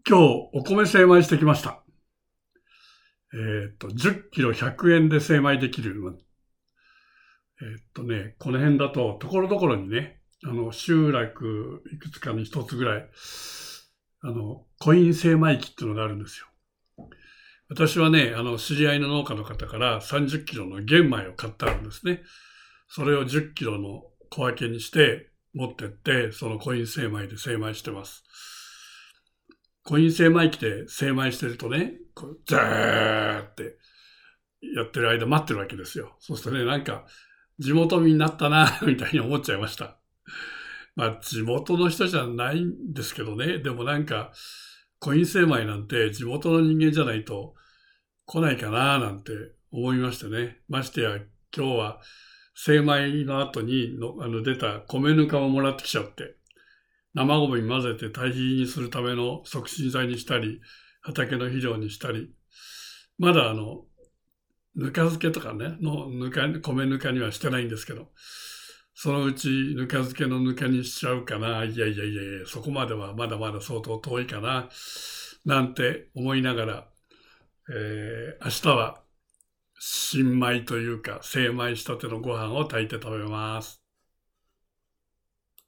今日お米精米してきました。10キロ100円で精米できる。この辺だと、ところどころにね、集落いくつかに一つぐらい、コイン精米機っていうのがあるんですよ。私はね、知り合いの農家の方から30キロの玄米を買ってあるんですね。それを10キロの小分けにして持ってって、そのコイン精米で精米してます。コイン精米機で精米してるとね、ザーってやってる間待ってるわけですよ。そうするとね、なんか地元民になったな、みたいに思っちゃいました。まあ地元の人じゃないんですけどね、でもなんかコイン精米なんて地元の人間じゃないと来ないかな、なんて思いましてね。ましてや今日は精米の後に出た米ぬかをもらってきちゃって、生米に混ぜて堆肥にするための促進剤にしたり、畑の肥料にしたり、まだぬか漬けとかね、米ぬかにはしてないんですけど、そのうちぬか漬けのぬかにしちゃうかな。いやいやいやいや、そこまではまだまだ相当遠いかな。なんて思いながら、明日は新米というか精米したてのご飯を炊いて食べます。